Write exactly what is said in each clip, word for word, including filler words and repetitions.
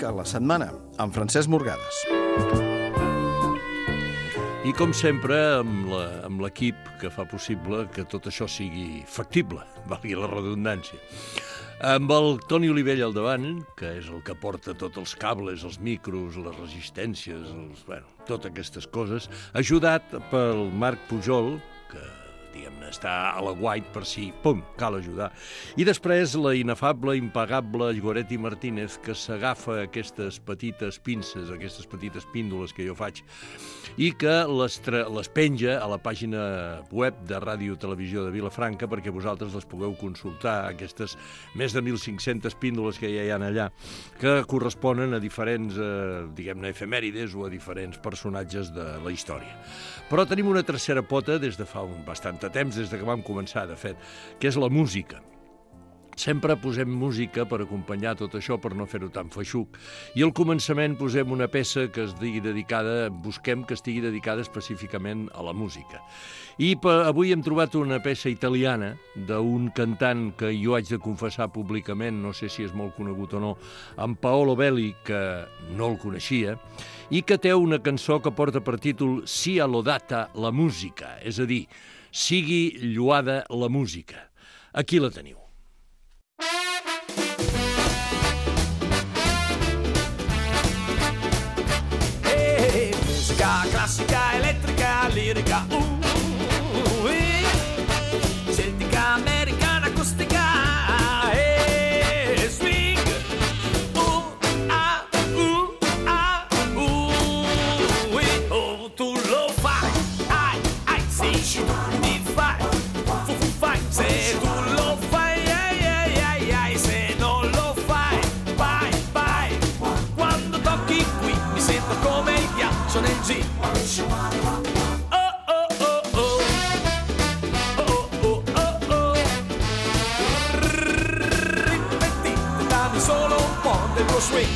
de la setmana, amb Francesc Morgades. I com sempre, amb l'equip que fa possible que tot això sigui factible, valgui la redundància. Amb el Toni Olivella al davant, que és el que porta tots els cables, els micros, les resistències, els, bueno, totes aquestes coses, ajudat pel Marc Pujol, que diguem-ne, està a la guait per si, pum, cal ajudar. I després la inefable, impagable Lloret i Martínez, que s'agafa aquestes petites pinces, aquestes petites píndoles que jo faig, i que les, les penja a la pàgina web de Ràdio Televisió de Vilafranca perquè vosaltres les pugueu consultar, aquestes més de mil cinc-centes píndoles que ja hi ha allà, que corresponen a diferents, eh, diguem-ne, efemèrides o a diferents personatges de la història. Però tenim una tercera pota des de fa un bastant de temps, des de que vam començar, de fet, que és la música. Sempre posem música per acompanyar tot això, per no fer-ho tan feixuc. I al començament posem una peça que estigui dedicada, busquem que estigui dedicada específicament a la música. I per, avui hem trobat una peça italiana d'un cantant que jo haig de confessar públicament, no sé si és molt conegut o no, en Paolo Belli, que no el coneixia, i que té una cançó que porta per títol Sia lodata la música, és a dir, sigui lloada la música. Aquí la teniu. Hey, musica classica, elettrica, lirica, uh, uh, uh, celtica, americana, acustica, hey, swing, uh, ah, uh, ah, uh, uh, oh, tu lo fai, ai, ai, sì, mi fai, fu, fu, fai, se tu lo fai, ai, ai, ai, ai, se non lo fai, vai, vai, quando tocchi qui mi sento come il ghiaccio nel G. Oh, oh, oh, oh, oh, oh, oh, oh, ripeti, dammi solo un po' del tuo swing.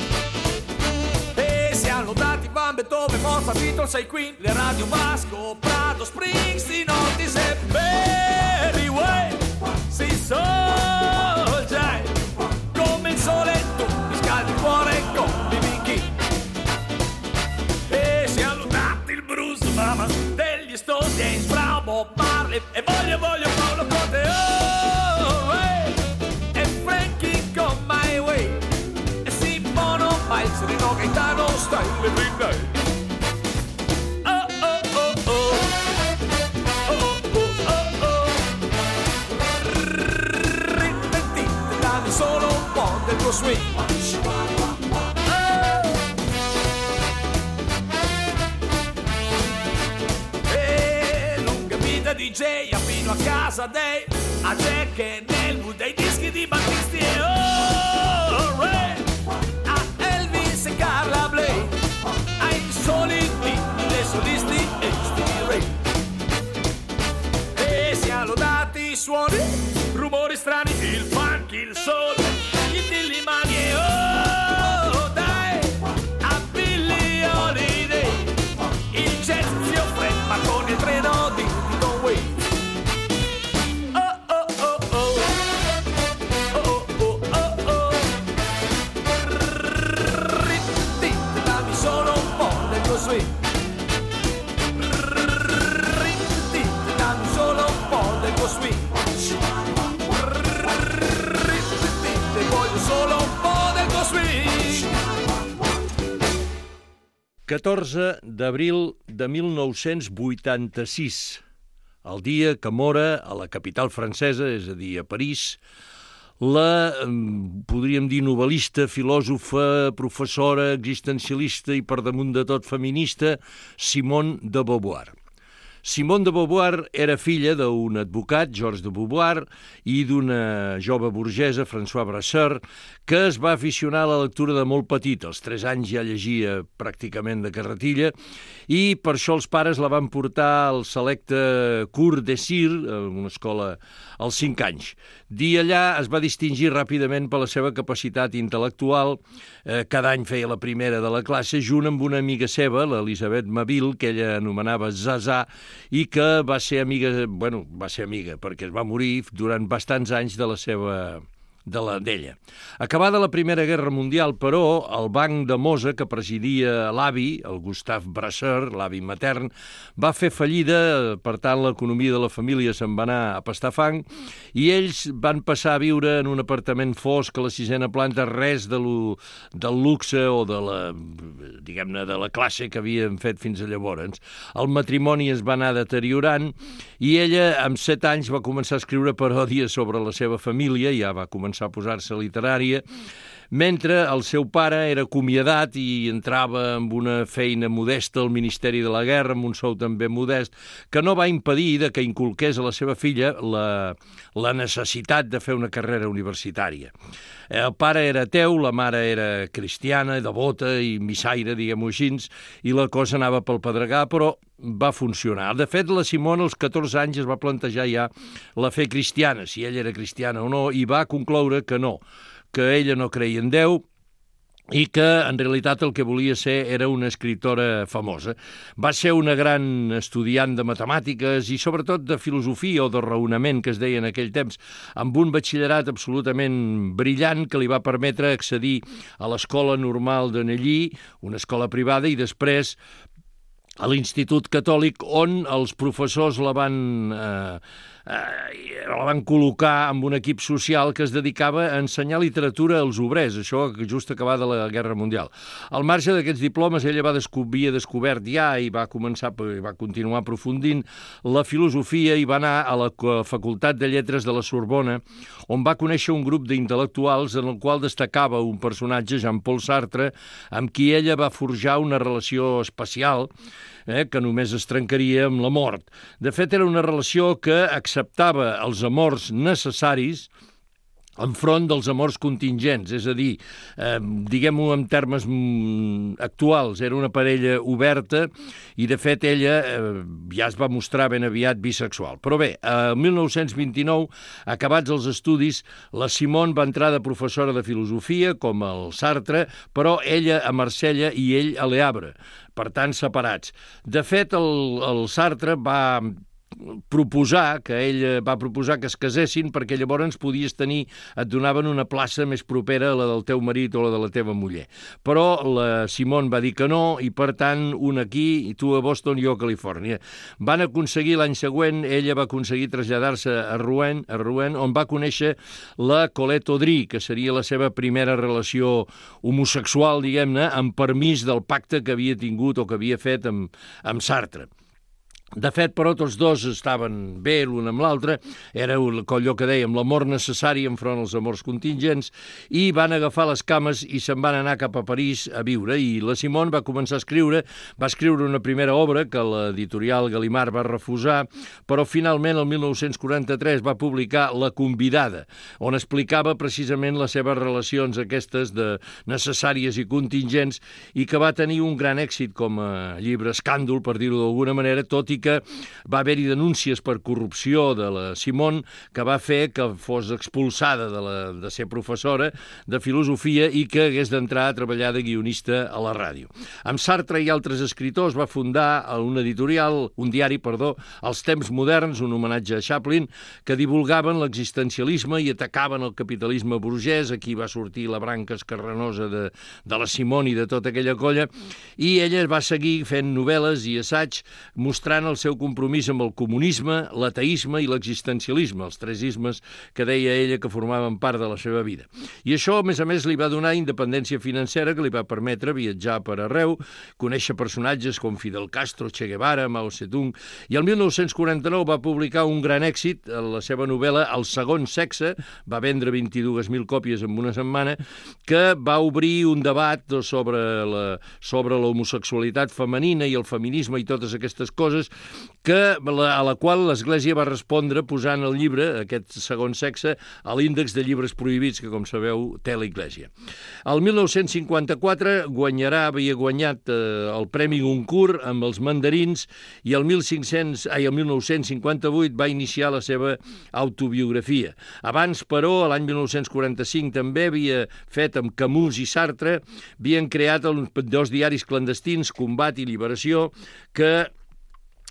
E siamo dati Van Beethoven, Mozart, Beatles, sei Queen, le radio Vasco, Prado, Springsteen, Otis e Barry White. Si solgiai come il sole, tu mi scaldi il cuore con B B King. E siamo dati il Bruce Mama degli Stones, James Brown, Bob Marley e voglio, voglio Paolo Conte, oh, hey, e Frankie con My Way, e Simone Miles, Rino Gaetano, Style e Green Day. Oh, oh, oh, oh, oh, oh, oh, oh, ripeti, dammi solo un po' del tuo swing. D J fino a casa dei a Jack e nel mood dei dischi di Battisti e oh, Ray, a Elvis e Carla Bley, ai soliti, le solisti e Stevie Ray. E siamo lodati i suoni, rumori strani, il funk, il soul, i tillimani e oh, dai, a Billie Holiday, il jazz zio Fred, ma con il treno di swing. Ripeti, dammi solo un po' del tuo swing. Ripeti, voglio solo un po' del tuo swing. catorze d'abril de mil nou-cents vuitanta-sis, el dia que mora a la capital francesa, és a dir, a París, la, podríem dir, novel·lista, filòsofa, professora, existencialista i per damunt de tot feminista, Simone de Beauvoir. Simone de Beauvoir era filla d'un advocat, Georges de Beauvoir, i d'una jove burgesa, François Brasseur, que es va aficionar a la lectura de molt petit. Als tres anys ja llegia pràcticament de carretilla, i per això els pares la van portar al selecte Cours de Cir, una escola, als cinc anys. D'allà allà es va distingir ràpidament per la seva capacitat intel·lectual. Eh, cada any feia la primera de la classe, junt amb una amiga seva, l'Elisabeth Maville, que ella anomenava Zaza, i que va ser amiga, bueno, va ser amiga, perquè es va morir durant bastants anys de la seva, de la d'ella. Acabada la Primera Guerra Mundial, però, el Banc de Mosa, que presidia l'avi, el Gustave Brasseur, l'avi matern, va fer fallida, per tant, l'economia de la família se'n va anar a pastar fang, i ells van passar a viure en un apartament fosc a la sisena planta, res de lo, del luxe o de la, diguem-ne, de la classe que havien fet fins a llavors. El matrimoni es va anar deteriorant i ella, amb set anys, va començar a escriure paròdies sobre la seva família, ja va començar a posar-se literària, mentre el seu pare era acomiadat i entrava amb una feina modesta al Ministeri de la Guerra, amb un sou també modest, que no va impedir de que inculqués a la seva filla la, la necessitat de fer una carrera universitària. El pare era ateu, la mare era cristiana, devota i missaire, diguem-ho així, i la cosa anava pel pedregar, però va funcionar. De fet, la Simone als catorze anys es va plantejar ja la fe cristiana, si ella era cristiana o no, i va concloure que no, que ella no creia en Déu i que, en realitat, el que volia ser era una escriptora famosa. Va ser una gran estudiant de matemàtiques i, sobretot, de filosofia o de raonament, que es deia en aquell temps, amb un batxillerat absolutament brillant que li va permetre accedir a l'Escola Normal de Nellí, una escola privada, i després a l'Institut Catòlic, on els professors la van, eh, eh, la van col·locar amb un equip social que es dedicava a ensenyar literatura als obrers, això just acabada la Guerra Mundial. Al marge d'aquests diplomes, ella va descobrir, descobert ja i va començar, va continuar aprofundint la filosofia i va anar a la Facultat de Lletres de la Sorbona, on va conèixer un grup d'intel·lectuals en el qual destacava un personatge, Jean-Paul Sartre, amb qui ella va forjar una relació especial, eh, que només es trencaria amb la mort. De fet, era una relació que acceptava els amors necessaris enfront dels amors contingents, és a dir, eh, diguem-ho en termes actuals, era una parella oberta i, de fet, ella eh, ja es va mostrar ben aviat bisexual. Però bé, el mil nou-cents vint-i-nou, acabats els estudis, la Simone va entrar de professora de filosofia, com el Sartre, però ella a Marsella i ell a Le Havre, per tant, separats. De fet, el, el Sartre va proposar, que ell va proposar que es casessin perquè llavors podies tenir, et donaven una plaça més propera a la del teu marit o la de la teva muller. Però la Simone va dir que no i, per tant, un aquí, i tu a Boston i jo a Califòrnia. Van aconseguir l'any següent, ella va aconseguir traslladar-se a Rouen, a Rouen, on va conèixer la Colette Audry, que seria la seva primera relació homosexual, diguem-ne, amb permís del pacte que havia tingut o que havia fet amb, amb Sartre. De fet, però, tots dos estaven bé l'un amb l'altre, era allò que dèiem, l'amor necessari enfront als amors contingents, i van agafar les cames i se'n van anar cap a París a viure, i la Simone va començar a escriure, va escriure una primera obra que l'editorial Gallimard va refusar, però finalment el mil nou-cents quaranta-tres va publicar La convidada, on explicava precisament les seves relacions aquestes de necessàries i contingents, i que va tenir un gran èxit com a llibre escàndol, per dir-ho d'alguna manera, tot i que va haver-hi denúncies per corrupció de la Simone que va fer que fos expulsada de, la, de ser professora de filosofia i que hagués d'entrar a treballar de guionista a la ràdio. Amb Sartre i altres escriptors va fundar un editorial, un diari, perdó, Els Temps Moderns, un homenatge a Chaplin, que divulgaven l'existencialisme i atacaven el capitalisme burgès. Aquí va sortir la branca escarrenosa de, de la Simone i de tota aquella colla, i ella va seguir fent novel·les i assaig mostrant el seu compromís amb el comunisme, l'ateisme i l'existencialisme, els tres ismes que deia ella que formaven part de la seva vida. I això, a més a més, li va donar independència financera que li va permetre viatjar per arreu, conèixer personatges com Fidel Castro, Che Guevara, Mao Zedong, i el mil nou-cents quaranta-nou va publicar un gran èxit, la seva novel·la El segon sexe, va vendre vint-i-dues mil còpies en una setmana, que va obrir un debat sobre la, sobre l'homosexualitat femenina i el feminisme i totes aquestes coses, que, a la qual l'Església va respondre posant el llibre, aquest segon sexe, a l'índex de llibres prohibits que, com sabeu, té l'Església. El mil nou-cents cinquanta-quatre guanyarà, havia guanyat eh, el Premi Goncourt amb Els mandarins, i el mil cinc-cents, ai, el mil nou-cents cinquanta-vuit va iniciar la seva autobiografia. Abans, però, l'any mil nou-cents quaranta-cinc també havia fet amb Camus i Sartre, havien creat dos diaris clandestins, Combat i Liberació, que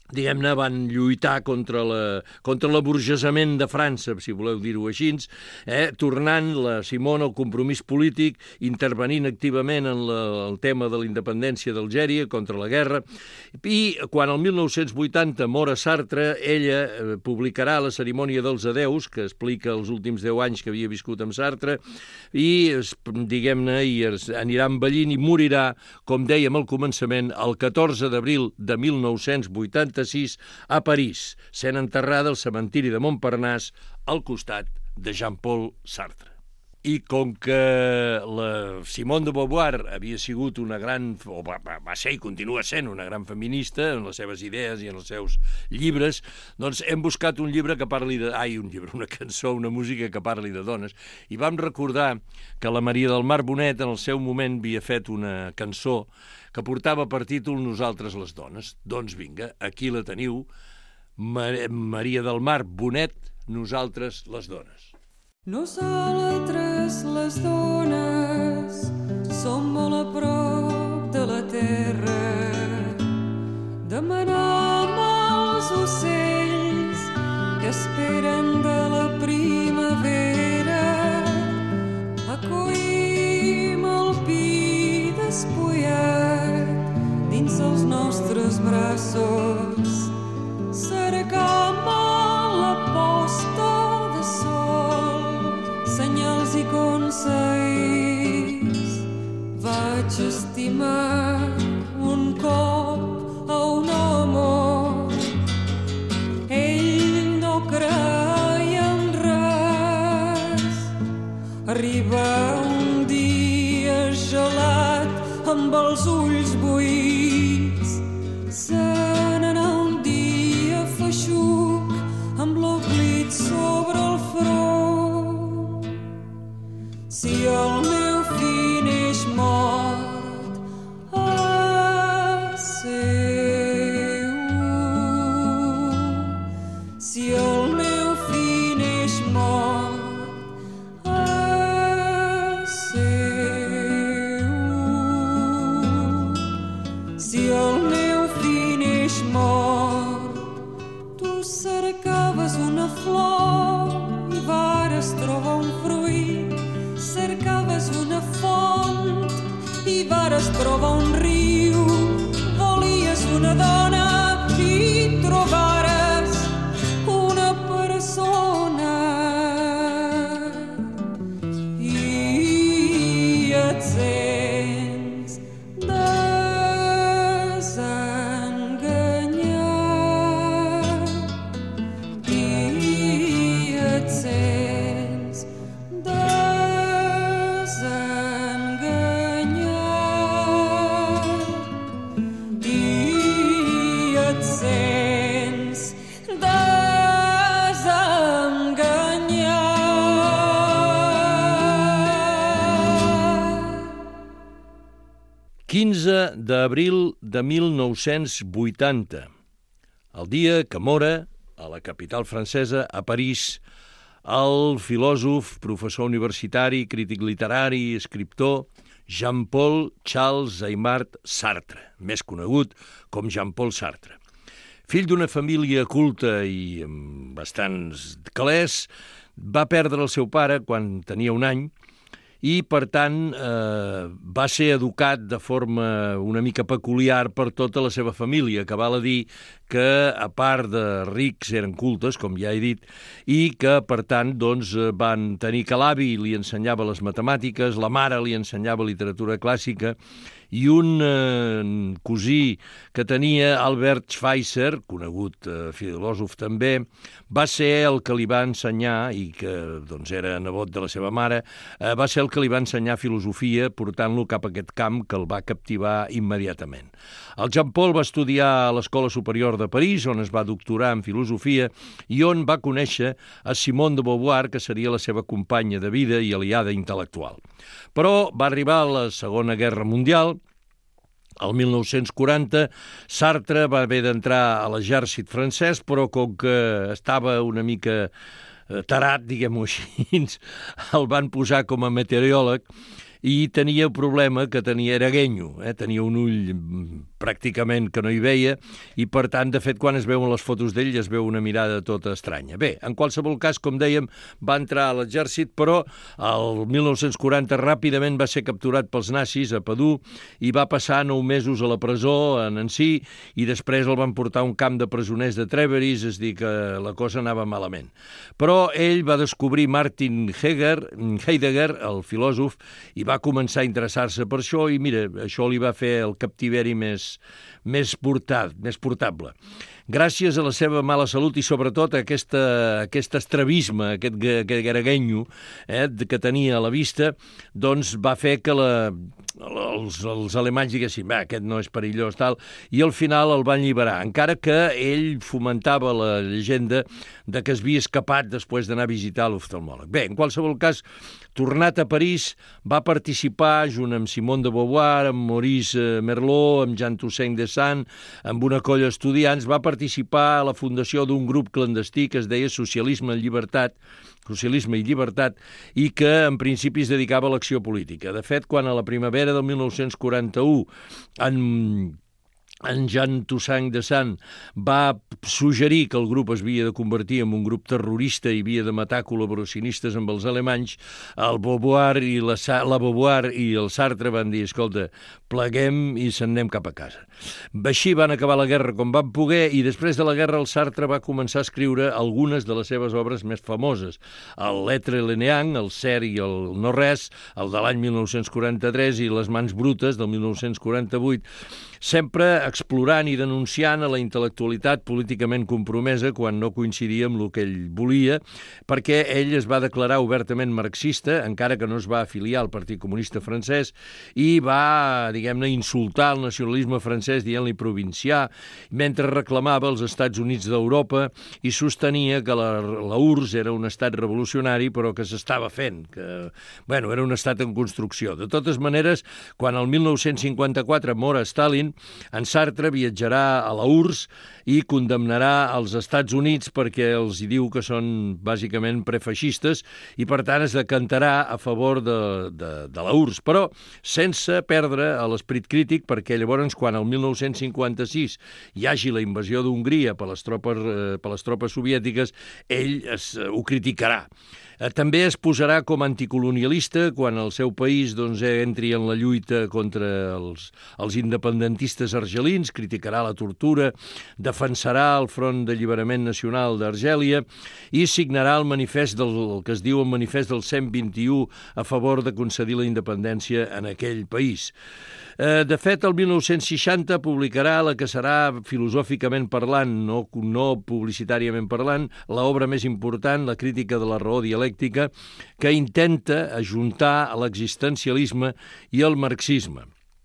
diguem-ne, van lluitar contra la, contra l'aburgesament de França, si voleu dir-ho així, eh? tornant la Simone al compromís polític, intervenint activament en la, el tema de la independència d'Algèria contra la guerra, i quan el mil nou-cents vuitanta mor a Sartre, ella eh, publicarà La cerimònia dels adeus, que explica els últims deu anys que havia viscut amb Sartre, i, diguem-ne, i anirà envellint i morirà, com dèiem al començament, el catorze d'abril de mil nou-cents vuitanta a París, sent enterrada al cementiri de Montparnasse al costat de Jean-Paul Sartre. I com que la Simone de Beauvoir havia sigut una gran, o va, va ser i continua sent una gran feminista en les seves idees i en els seus llibres, doncs hem buscat un llibre que parli de... Ai, un llibre, una cançó, una música que parli de dones. I vam recordar que la Maria del Mar Bonet en el seu moment havia fet una cançó que portava per títol Nosaltres les dones. Doncs vinga, aquí la teniu, Maria del Mar Bonet, Nosaltres les dones. Nosaltres les dones som molt a prop de la terra, demanem als ocells que esperen de la primavera, acollim el pi despullat dins els nostres braços, cercam la posta de sol, senyals i consells. Vaig estimar un cop a un home, ell no creia en res. Arriba un dia gelat amb els ulls buits, se n'anà un dia feixuc amb l'oblit sobre el front. Si el meu fill neix mort a seu, si el meu fill neix mort a seu, si el meu fill neix mort, tu cercaves una flor i vares trobar un fruit, cercaves una font i vares trobar un riu, volies una dona i trobares una persona, i et sents desenganyat, i et sents desenganyat, i et sents desenganyat. quinze d'abril de mil nou-cents vuitanta, el dia que mora a la capital francesa, a París, el filòsof, professor universitari, crític literari i escriptor Jean-Paul Charles Aimard Sartre, més conegut com Jean-Paul Sartre. Fill d'una família culta i amb bastants calés, va perdre el seu pare quan tenia un any i, per tant, eh, va ser educat de forma una mica peculiar per tota la seva família, que val a dir que, a part de rics, eren cultes, com ja he dit, i que, per tant, doncs, van tenir que l'avi li ensenyava les matemàtiques, la mare li ensenyava literatura clàssica, i un eh, cosí que tenia, Albert Schweitzer, conegut eh, filòsof també, va ser el que li va ensenyar, i que doncs, era nebot de la seva mare, eh, va ser el que li va ensenyar filosofia, portant-lo cap a aquest camp que el va captivar immediatament. El Jean-Paul va estudiar a l'Escola Superior de París, on es va doctorar en filosofia, i on va conèixer a Simone de Beauvoir, que seria la seva companya de vida i aliada intel·lectual. Però va arribar la Segona Guerra Mundial. El mil nou-cents quaranta, Sartre va haver d'entrar a l'exèrcit francès, però com que estava una mica tarat, diguem-ho així, el van posar com a meteoròleg i tenia el problema que tenia, era guenyo, eh? Tenia un ull pràcticament que no hi veia, i per tant, de fet, quan es veuen les fotos d'ell es veu una mirada tota estranya. Bé, en qualsevol cas, com dèiem, va entrar a l'exèrcit, però el mil nou-cents quaranta ràpidament va ser capturat pels nazis a Padú i va passar nou mesos a la presó a Nancy, i després el van portar a un camp de presoners de Trèveris, és dir, que la cosa anava malament. Però ell va descobrir Martin Heidegger, Heidegger, el filòsof, i va començar a interessar-se per això, i mira, això li va fer el captiveri més, més, portat, més portable. Gràcies a la seva mala salut i sobretot a aquesta, aquest estrabisme, aquest, aquest garaguenyo eh, que tenia a la vista, doncs va fer que la, els, els alemanys diguessin, va, aquest no és perillós, tal, i al final el van alliberar, encara que ell fomentava la llegenda de que es havia escapat després d'anar a visitar l'oftalmòleg. Bé, en qualsevol cas, tornat a París, va participar junt amb Simone de Beauvoir, amb Maurice Merleau, amb Jean Toussaint de Saint, amb una colla d'estudiants, va participar a la fundació d'un grup clandestí que es deia Socialisme i Llibertat, Socialisme i Llibertat, i que en principi es dedicava a l'acció política. De fet, quan a la primavera del mil nou-cents quaranta-u en en Jean Toussaint de Saint va suggerir que el grup es havia de convertir en un grup terrorista i havia de matar col·laboracionistes amb els alemanys, el Beauvoir i la, la Beauvoir i el Sartre van dir, escolta, pleguem i se'n anem cap a casa. Així van acabar la guerra com van poder, i després de la guerra el Sartre va començar a escriure algunes de les seves obres més famoses. El L'être et le néant, el Ser i el no res, el de l'any mil nou-cents quaranta-tres, i Les mans brutes del mil nou-cents quaranta-vuit, sempre explorant i denunciant a la intel·lectualitat políticament compromesa quan no coincidia amb el que ell volia, perquè ell es va declarar obertament marxista, encara que no es va afiliar al Partit Comunista francès, i va, diguem-ne, insultar el nacionalisme francès dient-li provincià, mentre reclamava els Estats Units d'Europa i sostenia que la, la U R S S era un estat revolucionari però que s'estava fent, que, bueno, era un estat en construcció. De totes maneres, quan el mil nou-cents cinquanta-quatre mor Stalin, en Sartre viatjarà a la U R S S i condemnarà els Estats Units perquè els hi diu que són bàsicament prefeixistes i per tant es decantarà a favor de, de, de la U R S S, però sense perdre l'esperit crític, perquè llavors quan el mil nou-cents cinquanta-sis hi hagi la invasió d'Hongria per les tropes, eh, per les tropes soviètiques, ell es, eh, ho criticarà. També es posarà com anticolonialista quan el seu país doncs, entri en la lluita contra els, els independentistes argelins, criticarà la tortura, defensarà el Front d'Alliberament Nacional d'Argèlia i signarà el manifest del el que es diu el manifest del cent vint-i-u a favor de concedir la independència en aquell país. De fet, el mil nou-cents seixanta publicarà la que serà, filosòficament parlant, no, no publicitàriament parlant, l'obra més important, La crítica de la raó dialèctica, que intenta ajuntar l'existencialisme i el marxisme.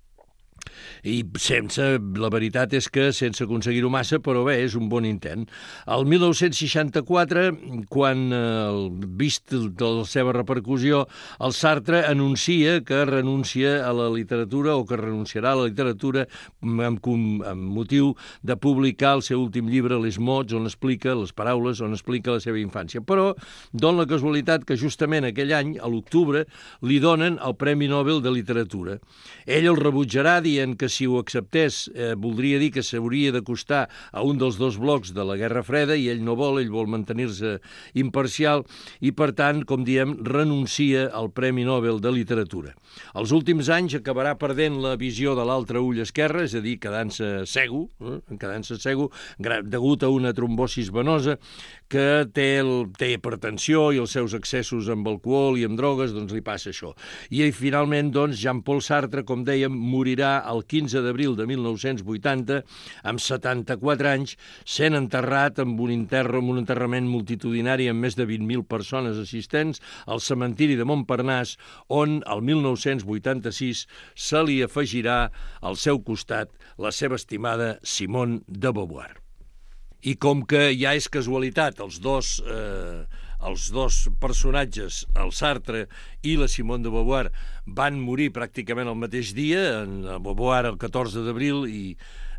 I sense, la veritat és que sense aconseguir-ho massa, però bé, és un bon intent. El mil nou-cents seixanta-quatre, quan, eh, vist de la seva repercussió, el Sartre anuncia que renuncia a la literatura o que renunciarà a la literatura amb, amb motiu de publicar el seu últim llibre, Les mots, on explica les paraules, on explica la seva infància. Però dona la casualitat que justament aquell any, a l'octubre, li donen el Premi Nobel de Literatura. Ell el rebutjarà dient que si ho acceptés eh, voldria dir que s'hauria d'acostar a un dels dos blocs de la Guerra Freda i ell no vol, ell vol mantenir-se imparcial i, per tant, com diem, renuncia al Premi Nobel de Literatura. Els últims anys acabarà perdent la visió de l'altre ull esquerre, és a dir, quedant-se cego, eh, quedant-se cego degut a una trombosis venosa que té, el, té hipertensió i els seus excessos amb alcohol i amb drogues, doncs li passa això. I finalment, doncs, Jean-Paul Sartre, com dèiem, morirà el quinze d'abril de mil nou-cents vuitanta, amb setanta-quatre anys, sent enterrat amb un, enterro, amb un enterrament multitudinari amb més de vint mil persones assistents al cementiri de Montparnasse, on el mil nou-cents vuitanta-sis se li afegirà al seu costat la seva estimada Simone de Beauvoir. I com que ja és casualitat, els dos, eh, els dos personatges, el Sartre i la Simone de Beauvoir, van morir pràcticament el mateix dia, en Beauvoir el catorze d'abril i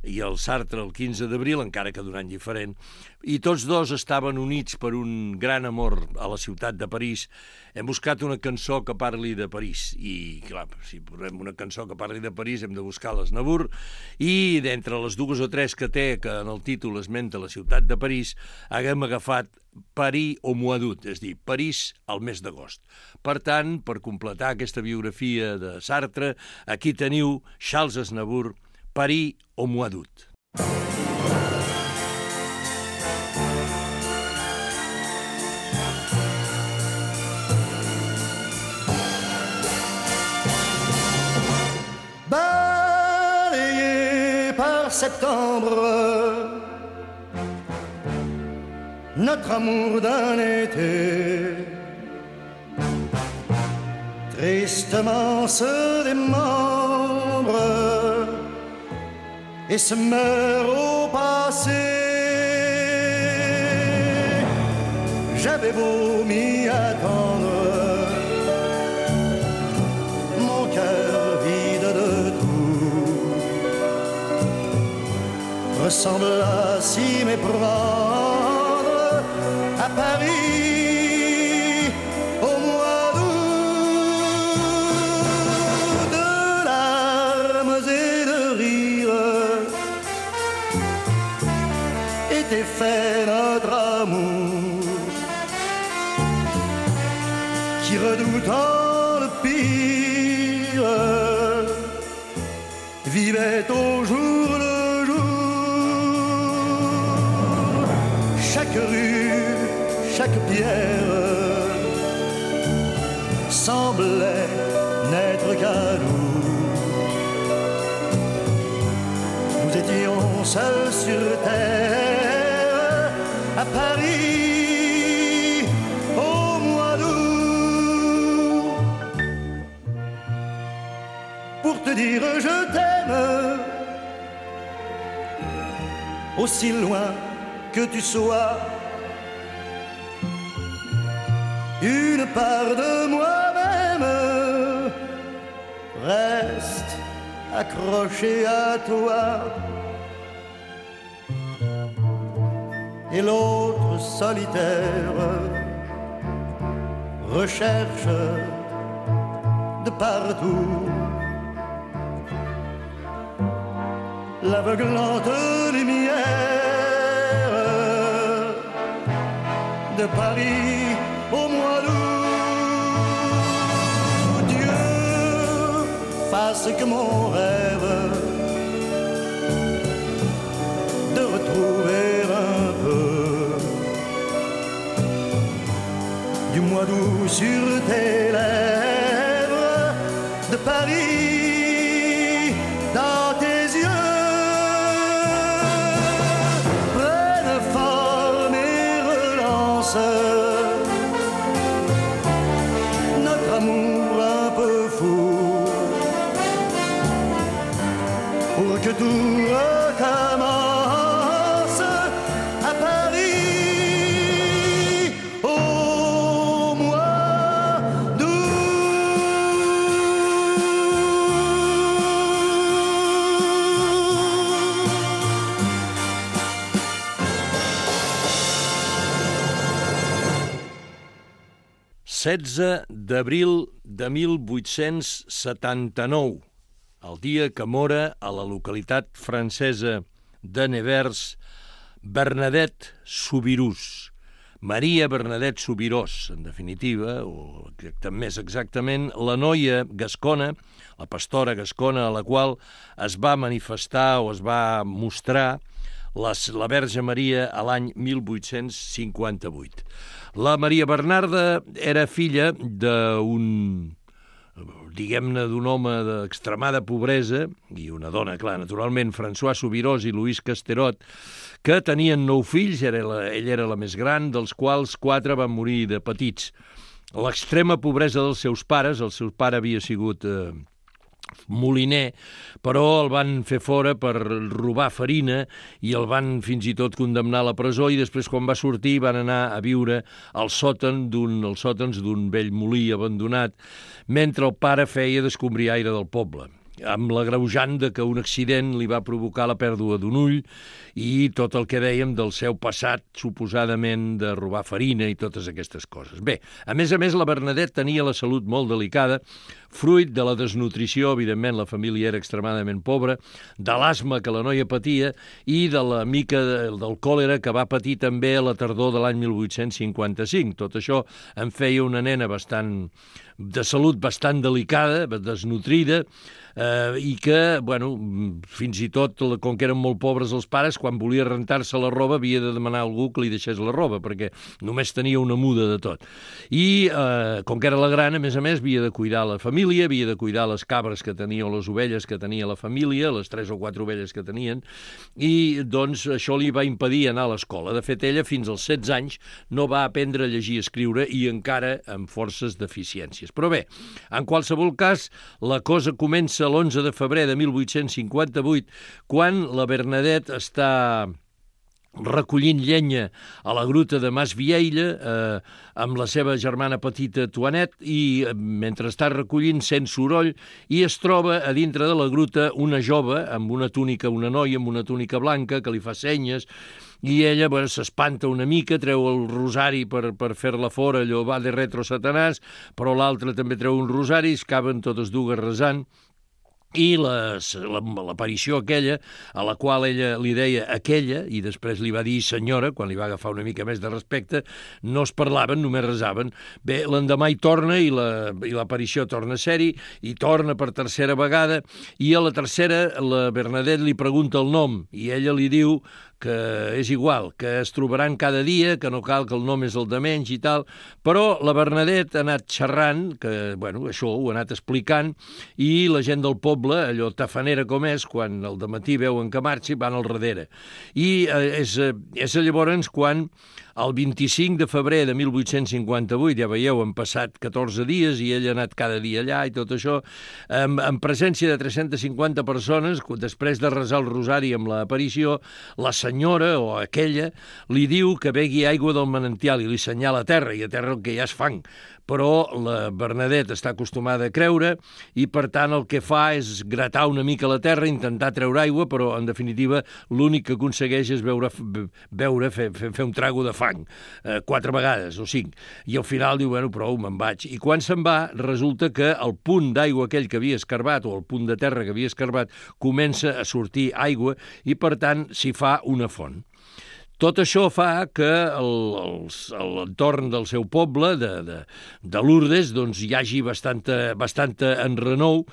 i el Sartre el quinze d'abril, encara que d'un any diferent, i tots dos estaven units per un gran amor a la ciutat de París. Hem buscat una cançó que parli de París, i clar, si posem una cançó que parli de París hem de buscar l'Aznavour, i d'entre les dues o tres que té, que en el títol esmenta la ciutat de París, haguem agafat Paris au mois d'août, és a dir, París al mes d'agost. Per tant, per completar aquesta biografia de Sartre, aquí teniu Charles Aznavour, Paris au mois d'août. Balayé par septembre, notre amour d'un été tristement se démembre et se meurt au passé. J'avais beau m'y attendre, mon cœur vide de tout ressemble à s'y méprendre à Paris au mois d'août. De larmes et de rires était fait notre amour, qui redoutant le pire vivait au jour le jour. Chaque rue, chaque pierre semblait n'être qu'à nous. Nous étions seuls sur terre à Paris au mois d'août. Pour te dire je t'aime, aussi loin que tu sois, une part de moi-même reste accrochée à toi, et l'autre solitaire recherche de partout l'aveuglante lumière de Paris au mois d'août. Dieu fasse que mon rêve de retrouver un peu du mois d'août sur tes lèvres, de Paris dans tes yeux. Notre amour un peu fou, pour que tout recommence à Paris au mois d'août. setze d'abril de mil vuit-cents setanta-nou, el dia que mora a la localitat francesa de Nevers Bernadette Soubirous, Maria Bernadette Soubirós, en definitiva, o més exactament, la noia gascona, la pastora gascona a la qual es va manifestar o es va mostrar les, la Verge Maria a l'any mil vuit-cents cinquanta-vuit. La Maria Bernarda era filla d'un, diguem-ne, d'un home d'extremada pobresa, i una dona, clar, naturalment, François Soubirós i Louis Casterot, que tenien nou fills, era la, ella era la més gran, dels quals quatre van morir de petits. L'extrema pobresa dels seus pares, el seu pare havia sigut eh, moliner, però el van fer fora per robar farina i el van fins i tot condemnar a la presó, i després quan va sortir van anar a viure al sòtan d'un, als sòtans d'un vell molí abandonat, mentre el pare feia d'escombriaire del poble. amb l'agreujant de que un accident li va provocar la pèrdua d'un ull i tot el que dèiem del seu passat, suposadament de robar farina i totes aquestes coses. Bé, a més a més, la Bernadette tenia la salut molt delicada, fruit de la desnutrició, evidentment la família era extremadament pobra, de l'asma que la noia patia i de la mica del còlera que va patir també a la tardor de l'any mil vuit-cents cinquanta-cinc. Tot això en feia una nena bastant de salut bastant delicada, desnutrida, eh, i que, bueno, fins i tot, com que eren molt pobres els pares, quan volia rentar-se la roba havia de demanar a algú que li deixés la roba, perquè només tenia una muda de tot. I, eh, com que era la gran, a més a més, havia de cuidar la família, havia de cuidar les cabres que tenia o les ovelles que tenia la família, les tres o quatre ovelles que tenien, i, doncs, això li va impedir anar a l'escola. De fet, ella, fins als setze anys, no va aprendre a llegir i escriure i encara amb forces deficiències. Però bé, en qualsevol cas, la cosa comença l'onze de febrer de mil vuit-cents cinquanta-vuit, quan la Bernadette està recollint llenya a la gruta de Mas Vieira eh, amb la seva germana petita Toinette i eh, mentre està recollint sent soroll i es troba a dintre de la gruta una jove amb una túnica, una noia amb una túnica blanca que li fa senyes i ella bueno, s'espanta una mica, treu el rosari per, per fer-la fora, allò va de retro Satanàs, però l'altra també treu un rosari, es caben totes dues resant. I l'aparició aquella, a la qual ella li deia aquella, i després li va dir senyora, quan li va agafar una mica més de respecte, no es parlaven, només resaven. Bé, l'endemà hi torna i l'aparició torna a ser-hi, i torna per tercera vegada, i a la tercera la Bernadette li pregunta el nom, i ella li diu que és igual, que es trobaran cada dia, que no cal que el nom és el de menys i tal, però la Bernadette ha anat xerrant, que, bueno, això ho ha anat explicant, i la gent del poble, allò tafanera com és, quan al dematí veuen que marxi, van al darrere. I eh, és, és llavors quan el vint-i-cinc de febrer de mil vuit-cents cinquanta-vuit, ja veieu, han passat catorze dies i ell ha anat cada dia allà i tot això, en, en presència de tres-centes cinquanta persones, després de resar el rosari amb l'aparició, la senyora o aquella li diu que begui aigua del manantial i li senyala a terra, i a terra el que hi ha és fang. Però la Bernadette està acostumada a creure i, per tant, el que fa és gratar una mica la terra, intentar treure aigua, però, en definitiva, l'únic que aconsegueix és veure, veure fer, fer, fer un trago de fang, eh, quatre vegades o cinc. I al final diu, bueno, prou, me'n vaig. I quan se'n va, resulta que el punt d'aigua aquell que havia escarbat, o el punt de terra que havia escarbat, comença a sortir aigua i, per tant, s'hi fa una font. Tot això fa que l'entorn del seu poble, de, de, de Lourdes, doncs, hi hagi bastanta, bastanta enrenou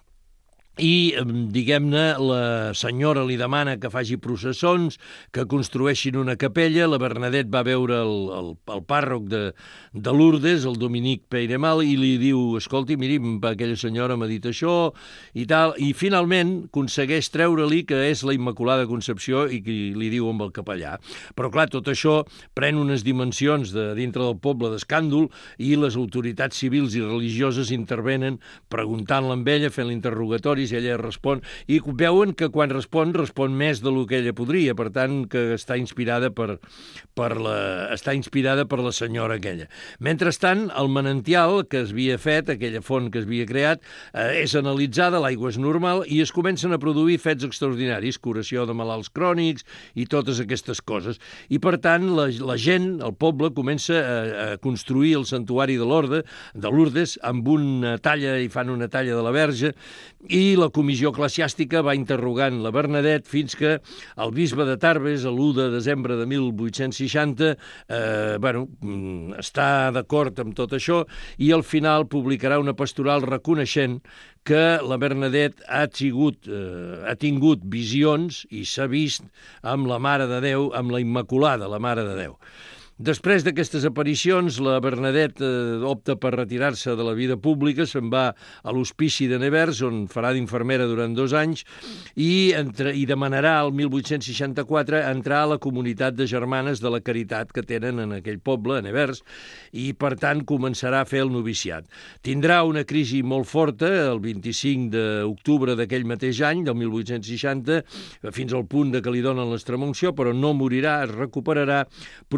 i, diguem-ne, la senyora li demana que faci processons, que construeixin una capella. La Bernadette va veure el, el, el pàrroc de, de Lourdes, el Dominic Peyremal, i li diu, escolti, miri, aquella senyora m'ha dit això i tal, i finalment aconsegueix treure-li que és la Immaculada Concepció i que li diu amb el capellà. Però, clar, tot això pren unes dimensions de dintre del poble d'escàndol i les autoritats civils i religioses intervenen preguntant-la amb ella, fent l'interrogatori, i ella respon, i veuen que quan respon, respon més del que ella podria, per tant, que està inspirada per, per, la, està inspirada per la senyora aquella. Mentrestant, el manantial que es havia fet, aquella font que es havia creat, eh, és analitzada, l'aigua és normal, i es comencen a produir fets extraordinaris, curació de malalts crònics i totes aquestes coses. I, per tant, la, la gent, el poble, comença a, a construir el santuari de l'Orde, de Lourdes, amb una talla, i fan una talla de la Verge, i la comissió eclesiàstica va interrogant la Bernadette fins que el bisbe de Tarbes, l'u de desembre de mil vuit-cents seixanta, eh, bueno, està d'acord amb tot això i al final publicarà una pastoral reconeixent que la Bernadette ha tingut, eh, ha tingut visions i s'ha vist amb la Mare de Déu, amb la Immaculada, la Mare de Déu. Després d'aquestes aparicions, la Bernadette eh, opta per retirar-se de la vida pública, se'n va a l'Hospici de Nevers, on farà d'infermera durant dos anys, i, entre, i demanarà el mil vuit-cents seixanta-quatre entrar a la comunitat de germanes de la Caritat que tenen en aquell poble, a Nevers, i, per tant, començarà a fer el noviciat. Tindrà una crisi molt forta el vint-i-cinc d'octubre d'aquell mateix any, del mil vuit-cents seixanta, fins al punt de que li donen l'extremunció, però no morirà, es recuperarà, professarà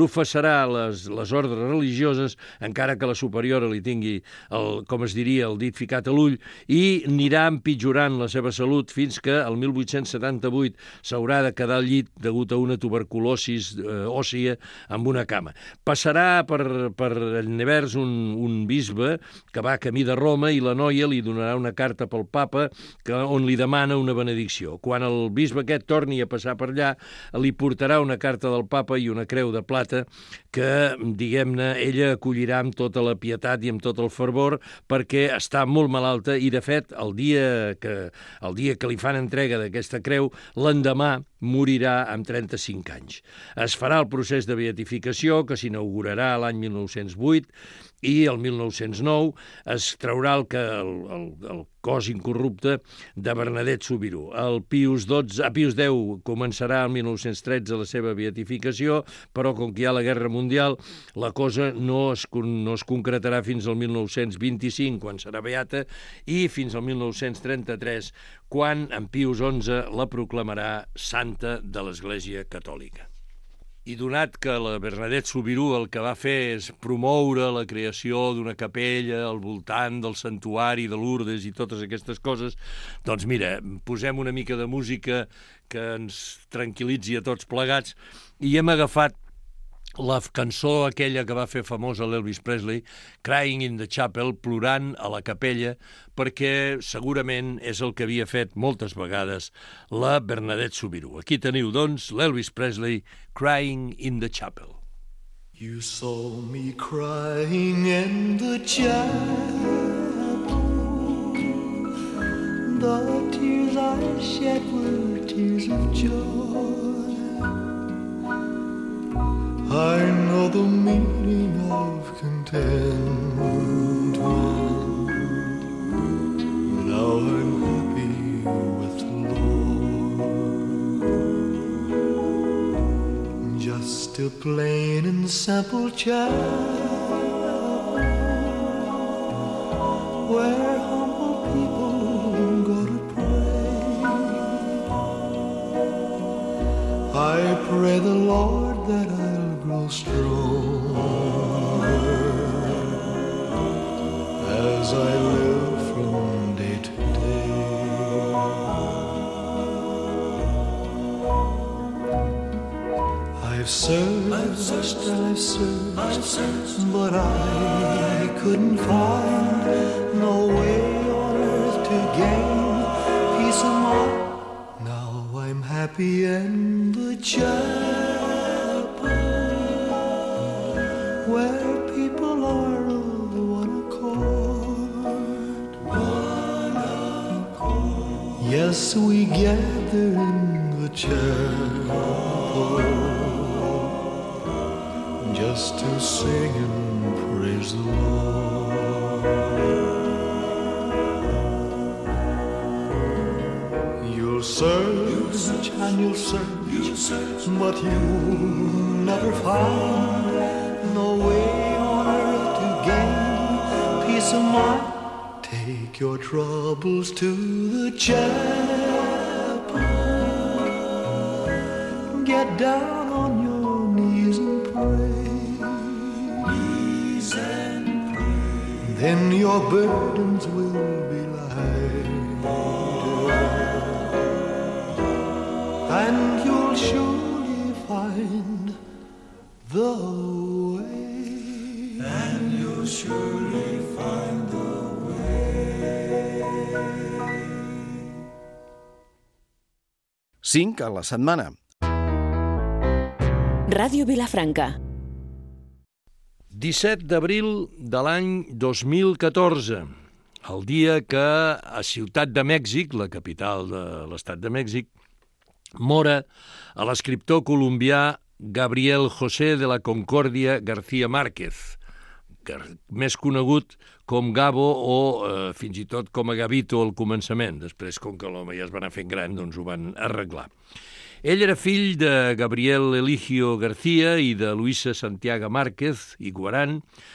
tolerarà les, les ordres religioses, encara que la superiora li tingui, el, com es diria, el dit ficat a l'ull, i anirà empitjorant la seva salut fins que el mil vuit-cents setanta-vuit s'haurà de quedar al llit degut a una tuberculosis eh, òssia amb una cama. Passarà per, per Nevers un, un bisbe que va camí de Roma i la noia li donarà una carta pel papa que, on li demana una benedicció. Quan el bisbe aquest torni a passar per allà, li portarà una carta del papa i una creu de plata que, diguem-ne, ella acollirà amb tota la pietat i amb tot el fervor perquè està molt malalta i, de fet, el dia que, el dia que li fan entrega d'aquesta creu, l'endemà morirà amb trenta-cinc anys. Es farà el procés de beatificació que s'inaugurarà l'any mil nou-cents vuit i el mil nou-cents nou es traurà el, que, el, el, el cos incorrupte de Bernadette Soubirous. El Pius dotze, a Pius deu començarà el mil nou-cents tretze la seva beatificació, però com que hi ha la Guerra Mundial, la cosa no es, no es concretarà fins al mil nou-cents vint-i-cinc, quan serà beata, i fins al mil nou-cents trenta-tres, quan en Pius onze la proclamarà santa de l'Església Catòlica. I donat que la Bernadette Soubirous el que va fer és promoure la creació d'una capella al voltant del santuari de Lourdes i totes aquestes coses, doncs mira, posem una mica de música que ens tranquil·litzi a tots plegats i hem agafat la cançó aquella que va fer famosa l'Elvis Presley, Crying in the Chapel, plorant a la capella, perquè segurament és el que havia fet moltes vegades la Bernadette Soubirous. Aquí teniu, doncs, l'Elvis Presley, Crying in the Chapel. You saw me crying in the chapel. The tears I shed were tears of joy. I know the meaning of contentment. Now I'm happy with the Lord. Just a plain and simple child, where humble people go to pray. I pray the Lord that I'll grow stronger as I live from day to day. I've searched, I've searched, I've searched, I've searched, but I couldn't find no way on earth to gain peace of mind. Now I'm happy in the chapel, where people are of one accord. One accord. Yes, we gather in the chapel just to sing and praise the Lord. You'll search and you'll search, you'll search, but you'll never find no way on earth to gain peace of mind. Take your troubles to the chapel. Get down on your knees and pray. Knees and pray. Then your burdens will be lighter, and you'll surely find the way. And you'll surely find the way. cinc a la setmana. Ràdio Vilafranca. disset d'abril de l'any dos mil catorze, el dia que a Ciutat de Mèxic, la capital de l'estat de Mèxic, mora l'escriptor colombià Gabriel José de la Concordia García Márquez, més conegut com Gabo o eh, fins i tot com a Gabito al començament. Després, com que l'home ja es va anar fent gran, doncs ho van arreglar. Ell era fill de Gabriel Eligio García i de Luisa Santiago Márquez i Guarán,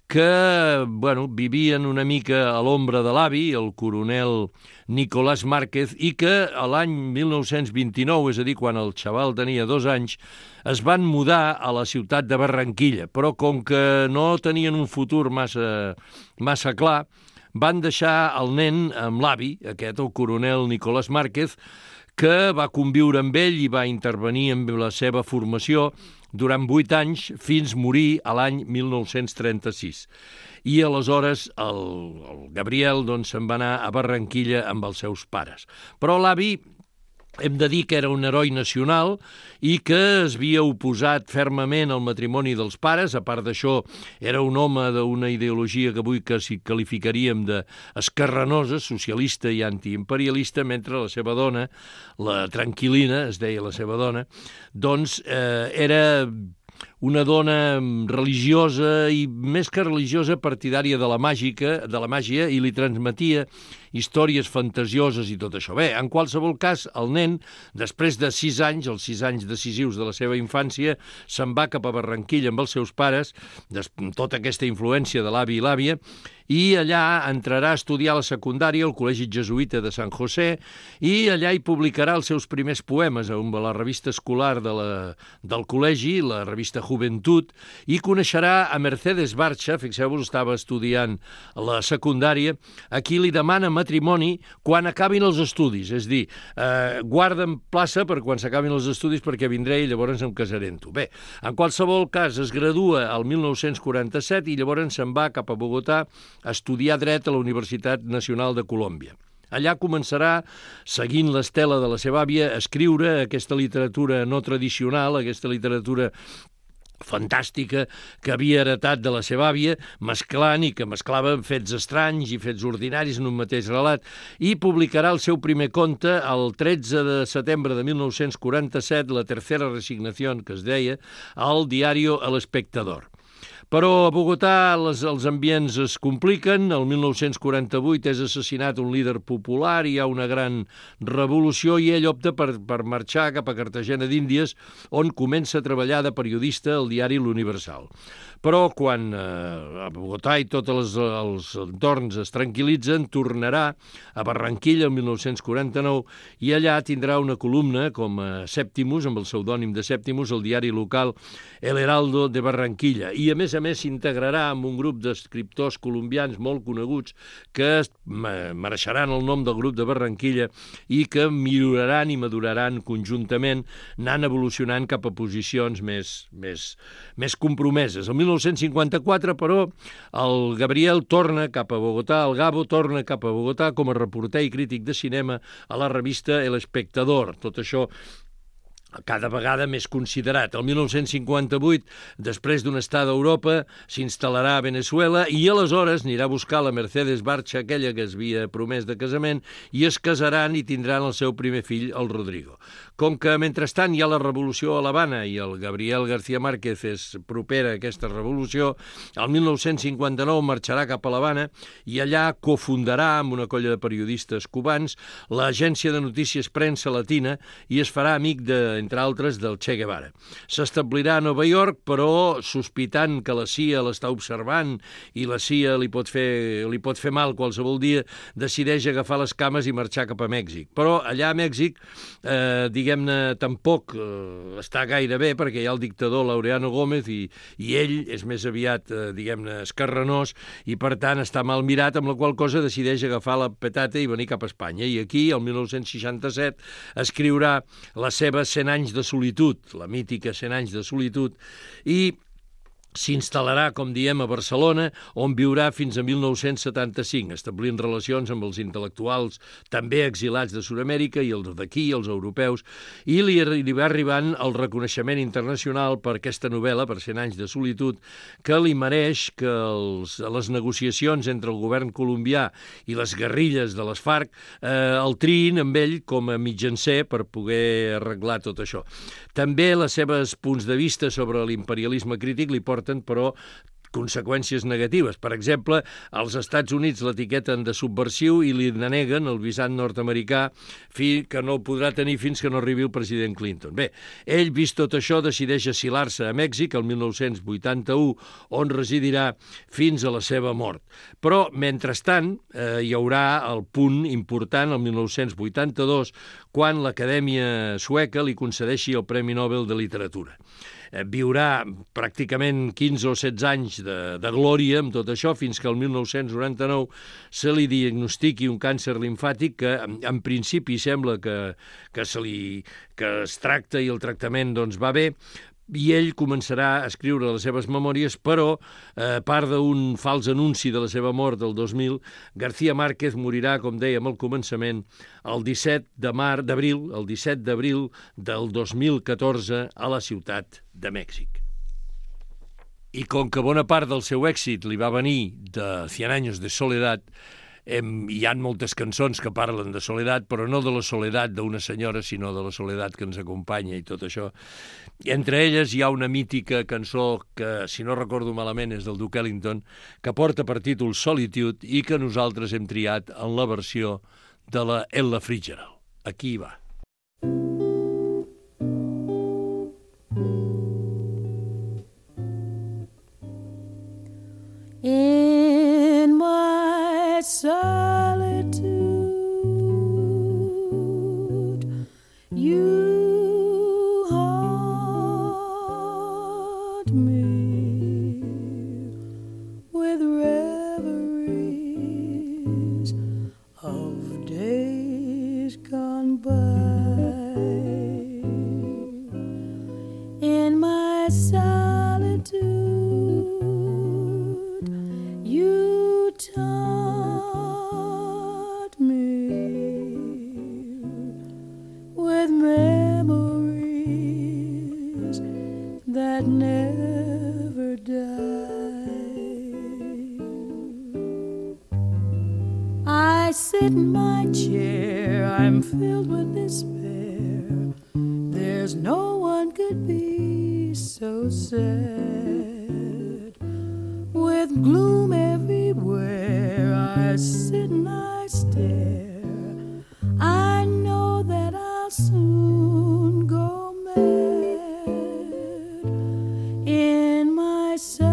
que bueno, vivien una mica a l'ombra de l'avi, el coronel Nicolás Márquez, i que a l'any mil nou-cents vint-i-nou, és a dir, quan el xaval tenia dos anys, es van mudar a la ciutat de Barranquilla, però com que no tenien un futur massa, massa clar, van deixar el nen amb l'avi, aquest, el coronel Nicolás Márquez, que va conviure amb ell i va intervenir en la seva formació durant vuit anys fins morir a l'any mil nou-cents trenta-sis. I aleshores el, el Gabriel doncs, se'n va anar a Barranquilla amb els seus pares. Però l'avi, hem de dir que era un heroi nacional i que es havia oposat fermament al matrimoni dels pares. A part d'això, era un home d'una ideologia que avui que si qualificaríem d'esquerranosa, socialista i antiimperialista, mentre la seva dona, la Tranquil·lina, es deia la seva dona, doncs eh, era una dona religiosa i, més que religiosa, partidària de la màgica, de la màgia, i li transmetia històries fantasioses i tot això. Bé, en qualsevol cas, el nen, després de sis anys, els sis anys decisius de la seva infància, se'n va cap a Barranquilla amb els seus pares, amb tota aquesta influència de l'avi i l'àvia, i allà entrarà a estudiar a la secundària al Col·legi Jesuïta de San José, i allà hi publicarà els seus primers poemes a la revista escolar de la, del col·legi, la revista Juventud, i coneixerà a Mercedes Barcha, fixeu-vos, estava estudiant a la secundària, a qui li demana matrimoni quan acabin els estudis, és dir, eh, guarda'm plaça per quan s'acabin els estudis perquè vindré i llavors em casaré amb tu. Bé, en qualsevol cas es gradua al mil nou-cents quaranta-set i llavors se'n va cap a Bogotà a estudiar dret a la Universitat Nacional de Colòmbia. Allà començarà, seguint l'estela de la seva àvia, a escriure aquesta literatura no tradicional, aquesta literatura fantàstica que havia heretat de la seva àvia, mesclant i que mesclava fets estranys i fets ordinaris en un mateix relat, i publicarà el seu primer conte el tretze de setembre de mil nou-cents quaranta-set, La tercera resignació, que es deia, al diario El Espectador. Però a Bogotà les, els ambients es compliquen. El mil nou-cents quaranta-vuit és assassinat un líder popular, hi ha una gran revolució i ell opta per, per marxar cap a Cartagena d'Índies, on comença a treballar de periodista al diari L'Universal. Però quan eh, a Bogotà i tots els, els entorns es tranquil·litzen, tornarà a Barranquilla el mil nou-cents quaranta-nou i allà tindrà una columna com a Sèptimus, amb el pseudònim de Sèptimus, al diari local El Heraldo de Barranquilla. I a més a més s'integrarà amb un grup d'escriptors colombians molt coneguts que mereixeran el nom del grup de Barranquilla i que milloraran i maduraran conjuntament, anant evolucionant cap a posicions més, més, més compromeses. El mil nou-cents cinquanta-quatre, però, el Gabriel torna cap a Bogotà, el Gabo torna cap a Bogotà com a reporter i crític de cinema a la revista El Espectador. Tot això cada vegada més considerat. El mil nou-cents cinquanta-vuit, després d'una estada a Europa, s'instal·larà a Venezuela i aleshores anirà a buscar la Mercedes Barcha, aquella que es havia promès de casament, i es casaran i tindran el seu primer fill, el Rodrigo. Com que, mentrestant, hi ha la revolució a l'Havana i el Gabriel García Márquez és propera a aquesta revolució, el mil nou-cents cinquanta-nou marxarà cap a l'Havana i allà cofundarà amb una colla de periodistes cubans l'agència de notícies Premsa Latina i es farà amic de entre altres, del Che Guevara. S'establirà a Nova York, però sospitant que la C I A l'està observant i la C I A li pot fer, li pot fer mal qualsevol dia, decideix agafar les cames i marxar cap a Mèxic. Però allà a Mèxic, eh, diguem-ne, tampoc eh, està gaire bé, perquè hi ha el dictador Laureano Gómez i, i ell és més aviat, eh, diguem-ne, esquerranós i, per tant, està mal mirat, amb la qual cosa decideix agafar la petata i venir cap a Espanya. I aquí, el mil nou-cents seixanta-set, escriurà la seva cent anys de solitud, la mítica cent anys de solitud, i s'instal·larà, com diem, a Barcelona, on viurà fins a mil nou-cents setanta-cinc, establint relacions amb els intel·lectuals també exilats de Sud-amèrica i els d'aquí, els europeus, i li, li va arribant el reconeixement internacional per aquesta novel·la, per cent anys de solitud, que li mereix que els, les negociacions entre el govern colombià i les guerrilles de les FARC eh, el triïn amb ell com a mitjancer per poder arreglar tot això. També les seves punts de vista sobre l'imperialisme crític li porten, però, conseqüències negatives. Per exemple, als Estats Units l'etiqueten de subversiu i li deneguen el visat nord-americà que no el podrà tenir fins que no arribi el president Clinton. Bé, ell, vist tot això, decideix asilar-se a Mèxic el mil nou-cents vuitanta-u, on residirà fins a la seva mort. Però, mentrestant, eh, hi haurà el punt important, el mil nou-cents vuitanta-dos, quan l'Acadèmia Sueca li concedeixi el Premi Nobel de Literatura. Viurà pràcticament quinze o setze anys de, de glòria amb tot això, fins que el mil nou-cents noranta-nou se li diagnostiqui un càncer limfàtic que en principi sembla que, que, se li, que es tracta i el tractament doncs, va bé, i ell començarà a escriure les seves memòries, però, a part d'un fals anunci de la seva mort del dos mil, García Márquez morirà, com dèiem al començament, el disset d'abril, el disset d'abril del dos mil catorze a la ciutat de Mèxic. I com que bona part del seu èxit li va venir de Cien años de soledad, hi ha moltes cançons que parlen de soledat, però no de la soledat d'una senyora, sinó de la soledat que ens acompanya i tot això. I entre elles hi ha una mítica cançó que, si no recordo malament, és del Duke Ellington, que porta per títol Solitude i que nosaltres hem triat en la versió de la Ella Fitzgerald. Aquí va. In my solitude, you haunt me with reveries of days gone by. In my solitude, you taught me with memories that never die. I sit in my chair, I'm filled with despair. There's no one could be so sad. With gloom everywhere, I sit and I stare. I know that I'll soon go mad in my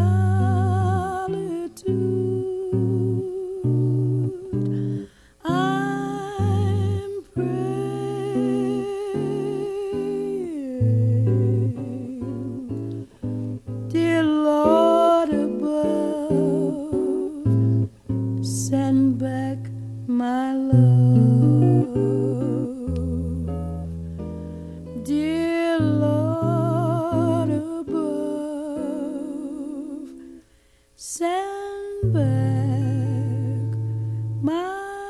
solitude. I'm praying, dear Lord above, send back my love. Dear Lord above, send back my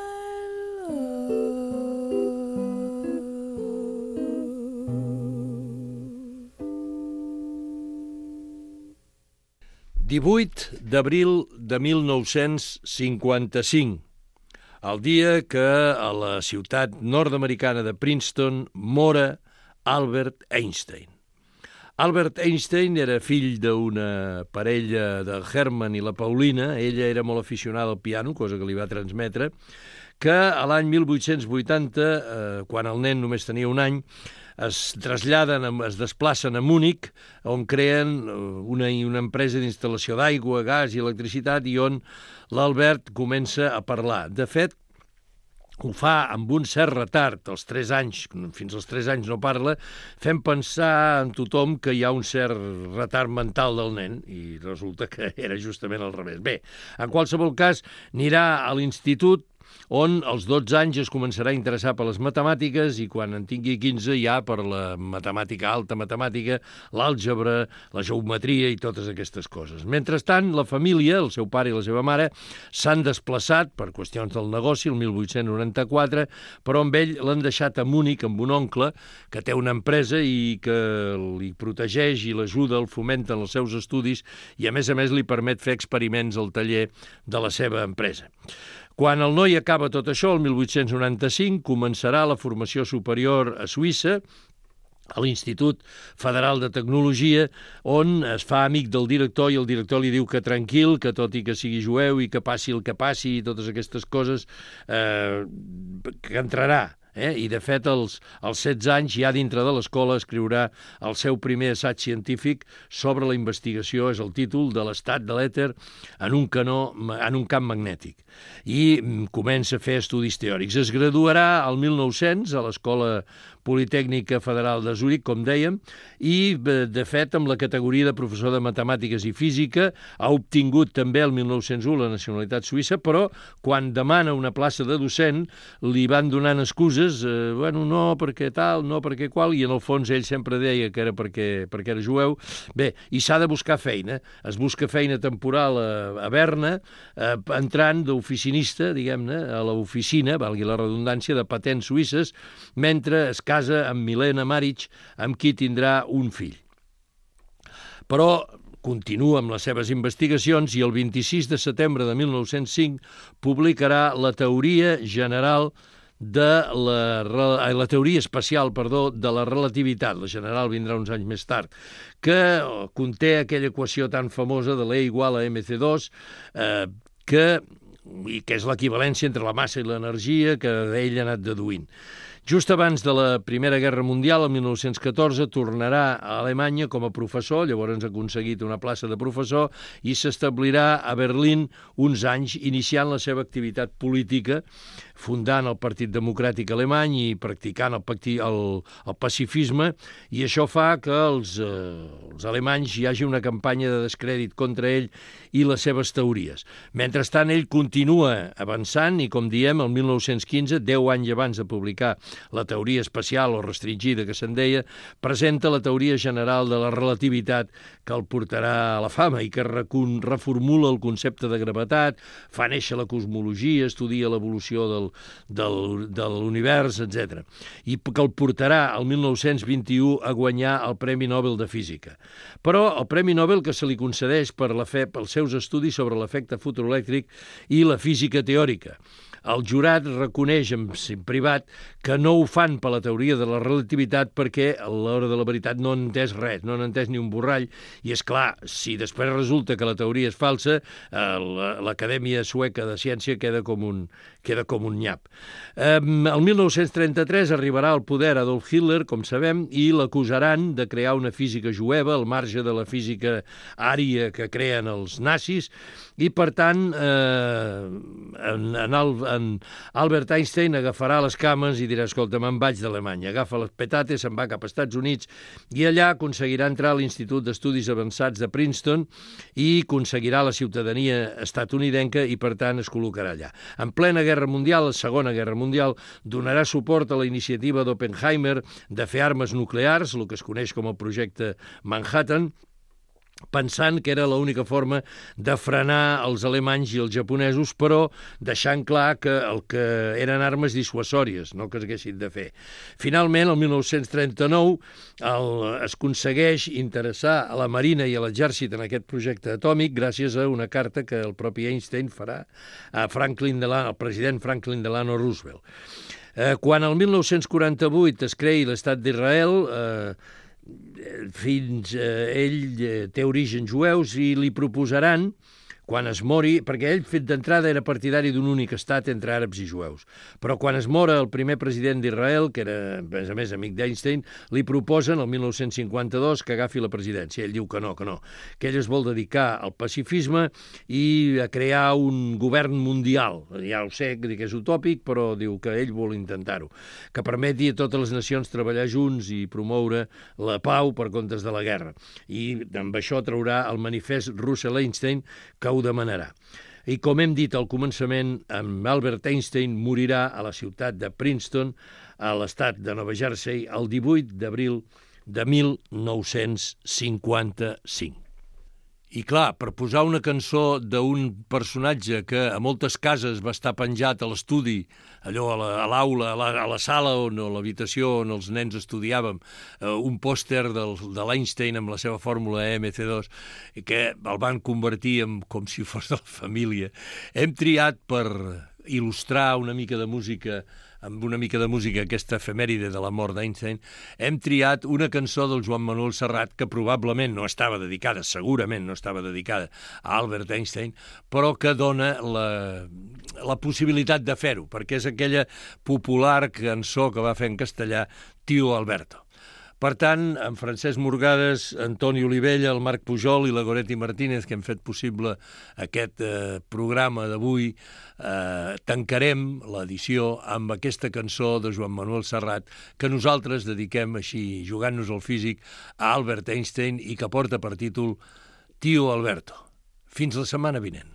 divuit d'abril de mil nou-cents cinquanta-cinc, el dia que a la ciutat nord-americana de Princeton mora Albert Einstein. Albert Einstein era fill d'una parella de Hermann i la Paulina. Ella era molt aficionada al piano, cosa que li va transmetre, que a l'any mil vuit-cents vuitanta, eh, quan el nen només tenia un any, es traslladen, es desplacen a Múnich, on creen una, una empresa d'instal·lació d'aigua, gas i electricitat, i on l'Albert comença a parlar. De fet, ho fa amb un cert retard, als tres anys, fins als tres anys no parla, fent pensar en tothom que hi ha un cert retard mental del nen, i resulta que era justament al revés. Bé, en qualsevol cas, anirà a l'institut, on als dotze anys es començarà a interessar per les matemàtiques i quan en tingui quinze ja per la matemàtica alta, matemàtica, l'àlgebra, la geometria i totes aquestes coses. Mentrestant, la família, el seu pare i la seva mare, s'han desplaçat per qüestions del negoci el mil vuit-cents noranta-quatre, però amb ell l'han deixat a Múnich amb un oncle que té una empresa i que li protegeix i l'ajuda, el fomenta en els seus estudis i a més a més li permet fer experiments al taller de la seva empresa. Quan el noi acaba tot això, el mil vuit-cents noranta-cinc, començarà la formació superior a Suïssa a l'Institut Federal de Tecnologia, on es fa amic del director i el director li diu que tranquil, que tot i que sigui jueu i que passi el que passi i totes aquestes coses, eh, que entrarà. Eh? I, de fet, als, als setze anys, ja dintre de l'escola, escriurà el seu primer assaig científic sobre la investigació, és el títol, de l'estat de l'èter en un canó, en un camp magnètic. I comença a fer estudis teòrics. Es graduarà al mil nou-cents a l'Escola Politècnica Federal de Zúrich, com dèiem, i, de fet, amb la categoria de professor de matemàtiques i física, ha obtingut també el mil nou-cents u la nacionalitat suïssa, però quan demana una plaça de docent li van donant excuses, eh, bueno, no perquè tal, no perquè qual, i en el fons ell sempre deia que era perquè, perquè era jueu. Bé, i s'ha de buscar feina. Es busca feina temporal a, a Berna, eh, entrant d'oficinista, diguem-ne, a l'oficina, valgui la redundància, de patents suïsses, mentre es casa amb Milena Maric, amb qui tindrà un fill. Però continua amb les seves investigacions i el vint-i-sis de setembre de mil nou-cents cinc publicarà la teoria general de la, la teoria especial, perdó, de la relativitat. La general vindrà uns anys més tard, que conté aquella equació tan famosa de l'E igual a eme ce dos, eh, que, i que és l'equivalència entre la massa i l'energia que ell ha anat deduint. Just abans de la Primera Guerra Mundial, el mil nou-cents catorze, tornarà a Alemanya com a professor, llavors ha aconseguit una plaça de professor, i s'establirà a Berlín uns anys, iniciant la seva activitat política, fundant el Partit Democràtic Alemany i practicant el, pacti, el, el pacifisme, i això fa que els, eh, els alemanys hi hagi una campanya de descrèdit contra ell i les seves teories. Mentrestant, ell continua avançant i, com diem, el mil nou-cents quinze, deu anys abans de publicar la teoria especial o restringida que se'n deia, presenta la teoria general de la relativitat que el portarà a la fama i que reformula el concepte de gravetat, fa néixer la cosmologia, estudia l'evolució del, del, de l'univers, etcètera. I que el portarà al mil nou-cents vint-i-u a guanyar el Premi Nobel de Física. Però el Premi Nobel que se li concedeix per la fe, pels seus estudis sobre l'efecte fotoelèctric i la física teòrica. El jurat reconeix en privat que no ho fan per la teoria de la relativitat perquè a l'hora de la veritat no han entès res, no han entès ni un borrall, i és clar, si després resulta que la teoria és falsa, l'Acadèmia Sueca de Ciència queda com un, queda com un nyap. El mil nou-cents trenta-tres arribarà al poder Adolf Hitler, com sabem, i l'acusaran de crear una física jueva al marge de la física ària que creen els nazis, i per tant eh, en, en, el, en Albert Einstein agafarà les cames i dirà, escolta, me'n vaig d'Alemanya, agafa les petates, se'n va cap als Estats Units i allà aconseguirà entrar a l'Institut d'Estudis Avançats de Princeton i aconseguirà la ciutadania estatunidenca i per tant es col·locarà allà. En plena Guerra Mundial, la Segona Guerra Mundial, donarà suport a la iniciativa d'Oppenheimer de fer armes nuclears, el que es coneix com el projecte Manhattan, pensant que era l'única forma de frenar els alemanys i els japonesos, però deixant clar que el que eren armes dissuasòries, no que es haguessin de fer. Finalment, el mil nou-cents trenta-nou, el, es aconsegueix interessar a la Marina i a l'Exèrcit en aquest projecte atòmic gràcies a una carta que el propi Einstein farà a Franklin Delano, al president Franklin Delano Roosevelt. Eh, quan el mil nou-cents quaranta-vuit es creï l'Estat d'Israel, eh, fins eh, ell eh, té orígens jueus i li proposaran, quan es mori, perquè ell fet d'entrada era partidari d'un únic estat entre àrabs i jueus, però quan es mora el primer president d'Israel, que era, a més a més, amic d'Einstein, li proposen el mil nou-cents cinquanta-dos que agafi la presidència. Ell diu que no, que no, que ell es vol dedicar al pacifisme i a crear un govern mundial. Ja ho sé, que és utòpic, però diu que ell vol intentar-ho, que permeti a totes les nacions treballar junts i promoure la pau per comptes de la guerra. I amb això traurà el manifest Russell-Einstein, que ho demanarà. I com hem dit al començament, amb Albert Einstein morirà a la ciutat de Princeton, a l'estat de Nova Jersey, el divuit d'abril de mil nou-cents cinquanta-cinc. I clar, per posar una cançó d'un personatge que a moltes cases va estar penjat a l'estudi, allò a l'aula, a, la, a la sala on, o l'habitació on els nens estudiàvem, eh, un pòster del, de l'Einstein amb la seva fórmula eme ce dos, que el van convertir en, com si fos de la família. Hem triat per il·lustrar una mica de música amb una mica de música, aquesta efemèride de la mort d'Einstein, hem triat una cançó del Joan Manuel Serrat que probablement no estava dedicada, segurament no estava dedicada a Albert Einstein, però que dona la, la possibilitat de fer-ho, perquè és aquella popular cançó que va fer en castellà Tio Alberto. Per tant, en Francesc Morgades, Antoni Olivella, el Marc Pujol i la Goretti Martínez, que hem fet possible aquest eh, programa d'avui, eh, tancarem l'edició amb aquesta cançó de Joan Manuel Serrat que nosaltres dediquem així, jugant-nos al físic, a Albert Einstein i que porta per títol Tio Alberto. Fins la setmana vinent.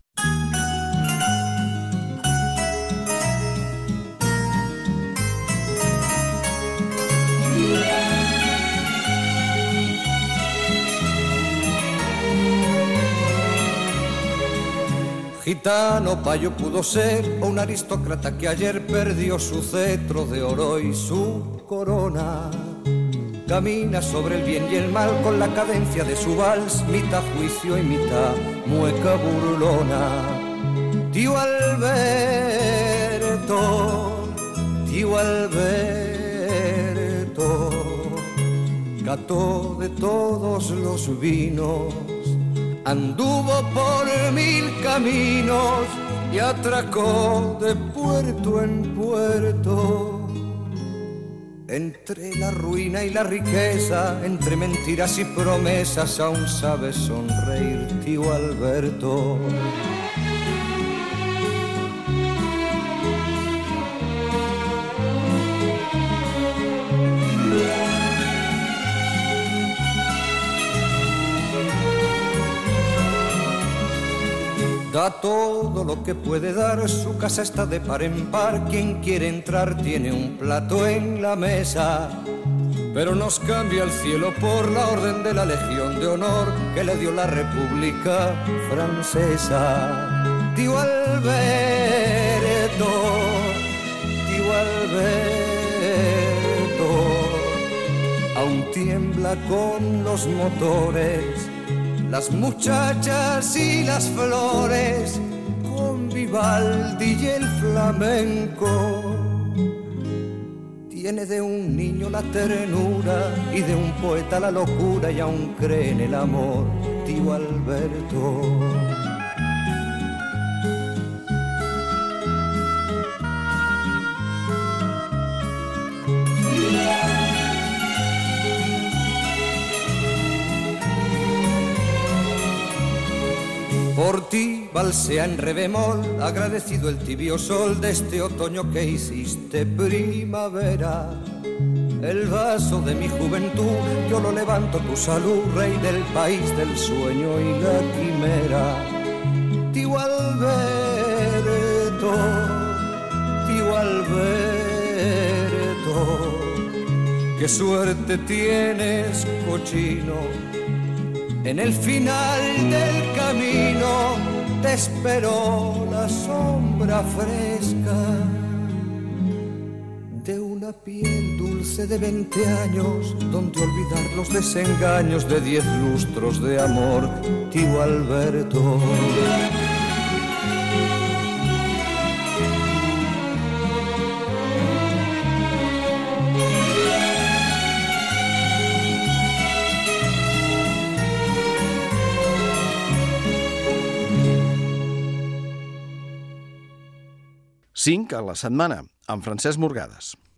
Gitano payo pudo ser o un aristócrata que ayer perdió su cetro de oro y su corona. Camina sobre el bien y el mal con la cadencia de su vals, mitad juicio y mitad mueca burlona. Tío Alberto, tío Alberto, cató de todos los vinos, anduvo por mil caminos y atracó de puerto en puerto. Entre la ruina y la riqueza, entre mentiras y promesas, aún sabe sonreír tío Alberto. Da todo lo que puede dar, su casa está de par en par, quien quiere entrar tiene un plato en la mesa. Pero nos cambia el cielo por la orden de la Legión de Honor que le dio la República Francesa. Tío Alberto, tío Alberto, aún tiembla con los motores, las muchachas y las flores, con Vivaldi y el flamenco. Tiene de un niño la ternura y de un poeta la locura, y aún cree en el amor, tío Alberto. Por ti balsea en re bemol, agradecido el tibio sol de este otoño que hiciste primavera. El vaso de mi juventud yo lo levanto tu salud, rey del país del sueño y la quimera. Tío Alberto, tío Alberto, qué suerte tienes, cochino. En el final del camino te esperó la sombra fresca de una piel dulce de veinte años, donde olvidar los desengaños de diez lustros de amor, tío Alberto. cinc a la setmana, amb Francesc Morgades.